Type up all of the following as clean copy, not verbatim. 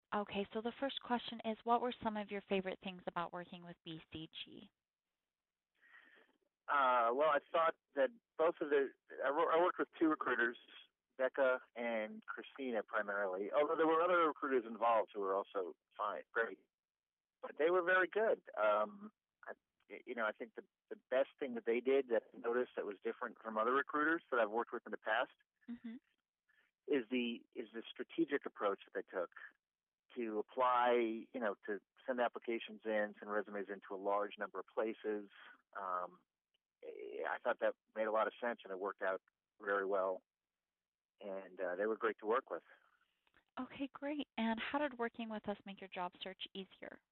Okay, so the first question is, what were some of your favorite things about working with BCG? Well, I thought that both of I worked with two recruiters, Becca and Christina primarily, although there were other recruiters involved who were also fine, great. But they were very good. I think the best thing that they did that I noticed that was different from other recruiters that I've worked with in the past Mm-hmm. is the strategic approach that they took to apply, to send applications in, send resumes into a large number of places. Um, I thought that made a lot of sense, and it worked out very well. And they were great to work with. Okay, great. And how did working with us make your job search easier?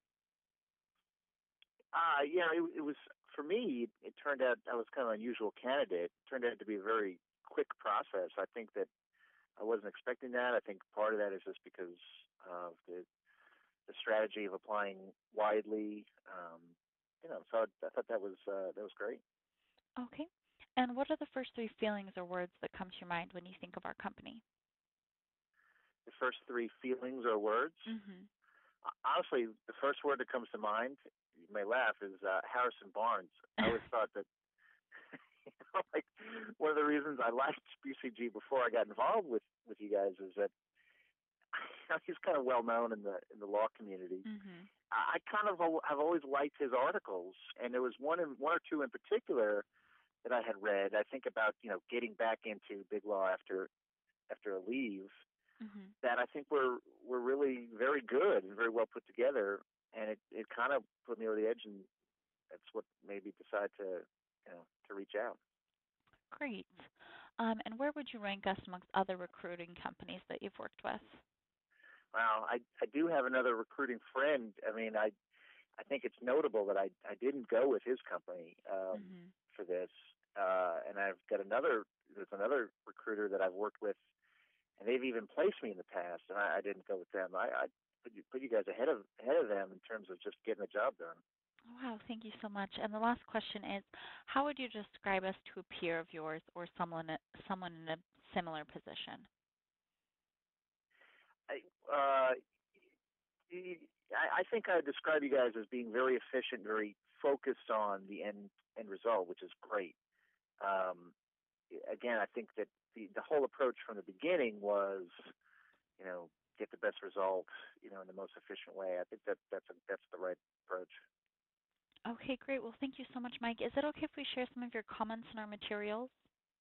It was for me. It turned out I was kind of an unusual candidate. It turned out to be a very quick process. I think that I wasn't expecting that. I think part of that is just because of the strategy of applying widely. So I thought that was great. Okay. And what are the first three feelings or words that come to your mind when you think of our company? The first three feelings or words. Mm-hmm. Honestly, the first word that comes to mind, you may laugh, is Harrison Barnes. I always thought that, like, one of the reasons I liked BCG before I got involved with you guys is that he's kind of well known in the law community. Mm-hmm. I kind of have always liked his articles, and there was one or two in particular that I had read. I think about getting back into big law after a leave Mm-hmm. that I think were really very good and very well put together, and it kind of put me over the edge, and that's what made me decide to reach out. Great. And where would you rank us amongst other recruiting companies that you've worked with? Well, I do have another recruiting friend. I mean, I think it's notable that I didn't go with his company Mm-hmm. for this, and I've got there's another recruiter that I've worked with, and they've even placed me in the past, and I didn't go with them. I put you guys ahead of them in terms of just getting the job done. Wow, thank you so much. And the last question is, how would you describe us to a peer of yours or someone in a similar position? I, uh, I think I describe you guys as being very efficient, very focused on the end result, which is great. Um, Again, I think that the whole approach from the beginning was, get the best result, in the most efficient way. I think that's the right approach. Okay, great. Well, thank you so much, Mike. Is it okay if we share some of your comments in our materials?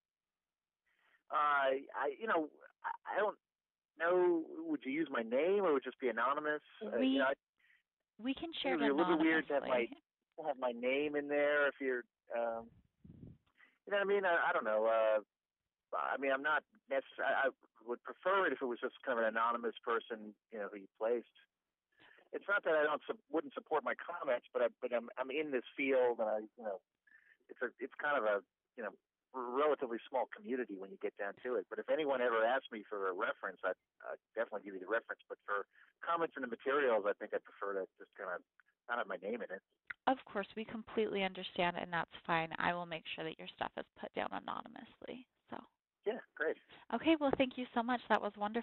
I don't know. Would you use my name or would it just be anonymous? We we can It share it would be a little bit weird to have my anonymously. name in there if you're, you know what I mean? I don't know. I mean, I'm not necessarily. I would prefer it if it was just kind of an anonymous person, who you placed. It's not that I wouldn't support my comments, but I'm in this field, and it's kind of a relatively small community when you get down to it. But if anyone ever asked me for a reference, I'd definitely give you the reference. But for comments in the materials, I think I prefer to just kind of not have my name in it. Of course, we completely understand, and that's fine. I will make sure that your stuff is put down anonymously. So, Yeah, great. okay, well, thank you so much. That was wonderful.